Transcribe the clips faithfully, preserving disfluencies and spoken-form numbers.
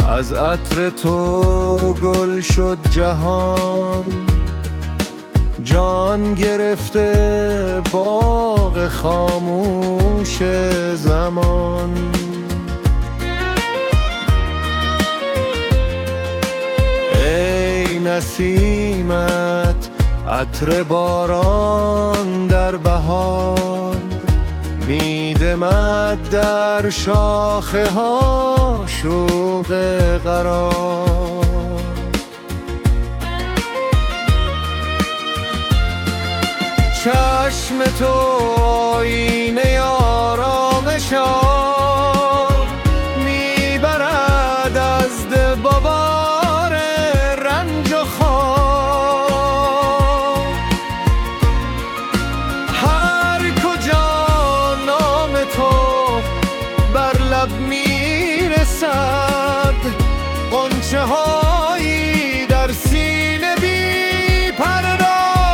از عطر تو گل شد جهان، جان گرفته باغ خاموش زمان. ای نسیمت عطر باران در بهار، میدمد در شاخه ها شوق قرار. چشم تو آینه آرامشم، میبرد از دل بار رنج و خواب. هر کجا نام تو بر لب میرسد، غنچه هایی در سینه بی پرده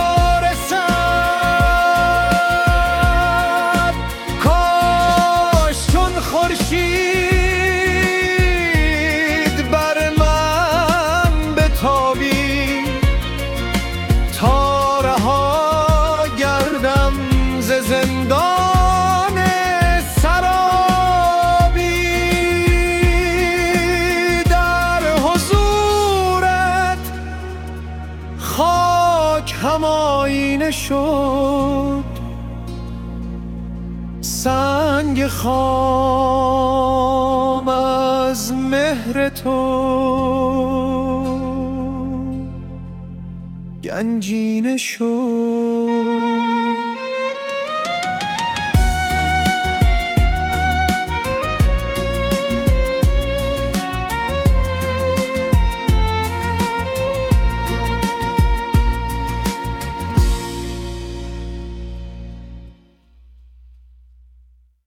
رسد. کاش چون خورشید بر من بتابی، تا رها گردم ز زندان سرابی. در حضورت خاک هم آینه شد، سنگ خام از مهر تو گنجینه شد.